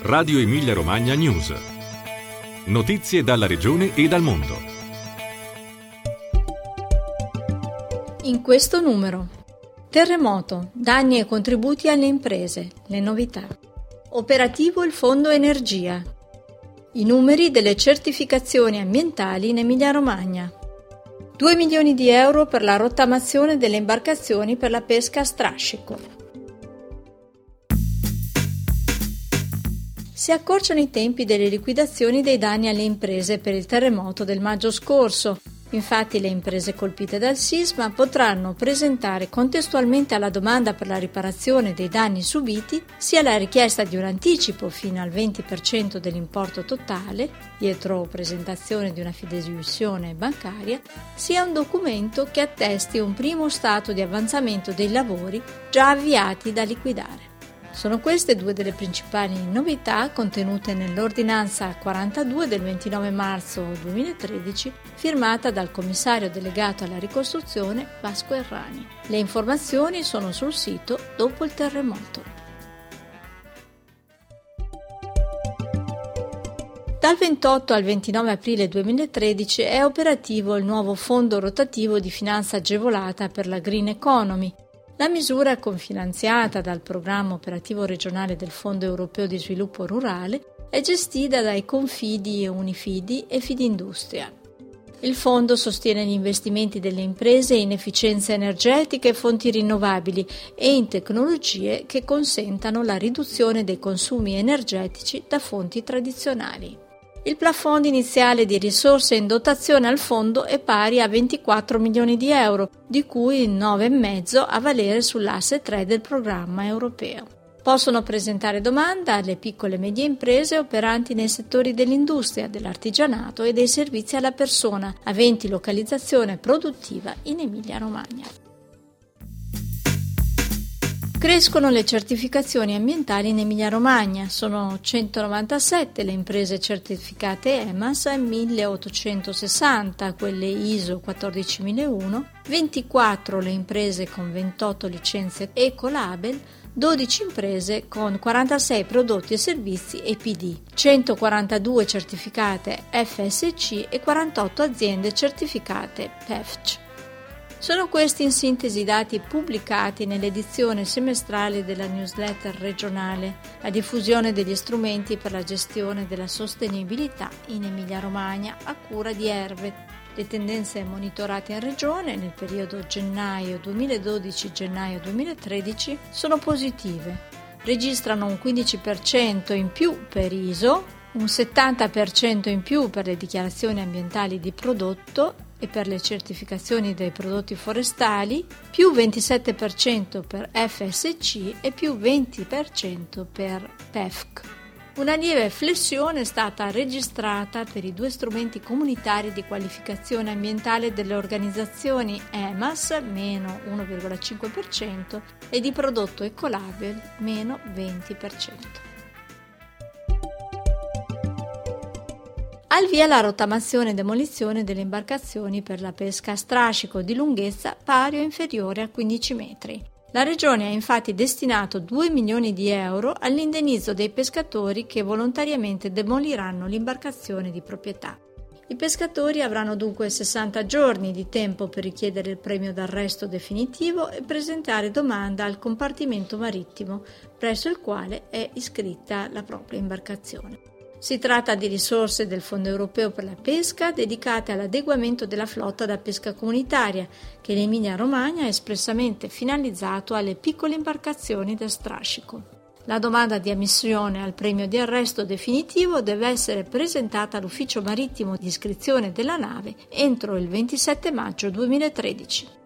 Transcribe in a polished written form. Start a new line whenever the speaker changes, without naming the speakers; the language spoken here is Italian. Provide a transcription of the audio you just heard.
Radio Emilia Romagna News. Notizie dalla regione e dal mondo.
In questo numero: terremoto, danni e contributi alle imprese, le novità. Operativo il Fondo Energia. I numeri delle certificazioni ambientali in Emilia Romagna. 2 milioni di euro per la rottamazione delle imbarcazioni per la pesca a strascico. Si accorciano i tempi delle liquidazioni dei danni alle imprese per il terremoto del maggio scorso. Infatti le imprese colpite dal sisma potranno presentare contestualmente alla domanda per la riparazione dei danni subiti sia la richiesta di un anticipo fino al 20% dell'importo totale, dietro presentazione di una fideiussione bancaria, sia un documento che attesti un primo stato di avanzamento dei lavori già avviati da liquidare. Sono queste due delle principali novità contenute nell'ordinanza 42 del 29 marzo 2013, firmata dal commissario delegato alla ricostruzione Vasco Errani. Le informazioni sono sul sito Dopo il terremoto. Dal 28 al 29 aprile 2013 è operativo il nuovo fondo rotativo di finanza agevolata per la Green Economy. La misura è confinanziata dal programma operativo regionale del Fondo Europeo di Sviluppo Rurale, è gestita dai Confidi e Unifidi e Fidindustria. Il fondo sostiene gli investimenti delle imprese in efficienza energetica e fonti rinnovabili e in tecnologie che consentano la riduzione dei consumi energetici da fonti tradizionali. Il plafond iniziale di risorse in dotazione al fondo è pari a 24 milioni di euro, di cui 9,5 a valere sull'asse 3 del programma europeo. Possono presentare domanda le piccole e medie imprese operanti nei settori dell'industria, dell'artigianato e dei servizi alla persona, aventi localizzazione produttiva in Emilia-Romagna. Crescono le certificazioni ambientali in Emilia-Romagna, sono 197 le imprese certificate EMAS, 1860 quelle ISO 14001, 24 le imprese con 28 licenze Ecolabel, 12 imprese con 46 prodotti e servizi EPD, 142 certificate FSC e 48 aziende certificate PEFC. Sono questi in sintesi i dati pubblicati nell'edizione semestrale della newsletter regionale, la diffusione degli strumenti per la gestione della sostenibilità in Emilia-Romagna a cura di Ervet. Le tendenze monitorate in regione nel periodo gennaio 2012-gennaio 2013 sono positive. Registrano un 15% in più per ISO, un 70% in più per le dichiarazioni ambientali di prodotto e per le certificazioni dei prodotti forestali, più 27% per FSC e più 20% per PEFC. Una lieve flessione è stata registrata per i due strumenti comunitari di qualificazione ambientale delle organizzazioni EMAS, meno 1,5%, e di prodotto Ecolabel, meno 20%. Al via la rottamazione e demolizione delle imbarcazioni per la pesca a strascico di lunghezza pari o inferiore a 15 metri. La Regione ha infatti destinato 2 milioni di euro all'indennizzo dei pescatori che volontariamente demoliranno l'imbarcazione di proprietà. I pescatori avranno dunque 60 giorni di tempo per richiedere il premio d'arresto definitivo e presentare domanda al compartimento marittimo presso il quale è iscritta la propria imbarcazione. Si tratta di risorse del Fondo Europeo per la pesca dedicate all'adeguamento della flotta da pesca comunitaria che l'Emilia-Romagna ha espressamente finalizzato alle piccole imbarcazioni da strascico. La domanda di ammissione al premio di arresto definitivo deve essere presentata all'ufficio marittimo di iscrizione della nave entro il 27 maggio 2013.